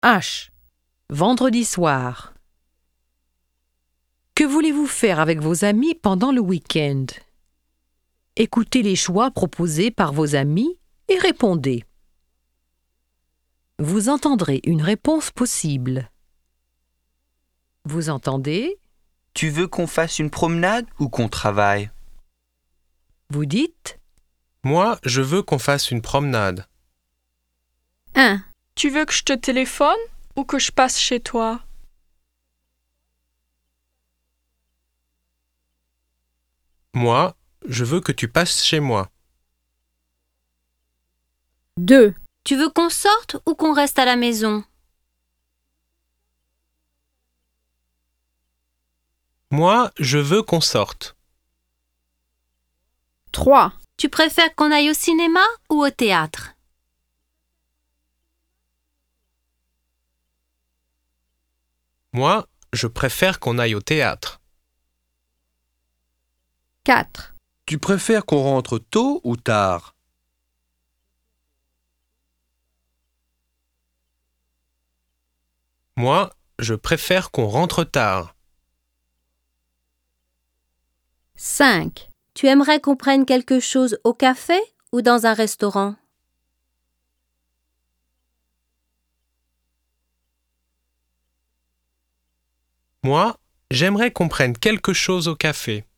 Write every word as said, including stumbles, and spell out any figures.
H. Vendredi soir. Que voulez-vous faire avec vos amis pendant le week-end? Écoutez les choix proposés par vos amis et répondez. Vous entendrez une réponse possible. Vous entendez? Tu veux qu'on fasse une promenade ou qu'on travaille? Vous dites? Moi, je veux qu'on fasse une promenade. un. Tu veux que je te téléphone ou que je passe chez toi? Moi, je veux que tu passes chez moi. deux. Tu veux qu'on sorte ou qu'on reste à la maison? Moi, je veux qu'on sorte. trois. Tu préfères qu'on aille au cinéma ou au théâtre? Moi, je préfère qu'on aille au théâtre. quatre. Tu préfères qu'on rentre tôt ou tard? Moi, je préfère qu'on rentre tard. cinq. Tu aimerais qu'on prenne quelque chose au café ou dans un restaurant? Moi, j'aimerais qu'on prenne quelque chose au café.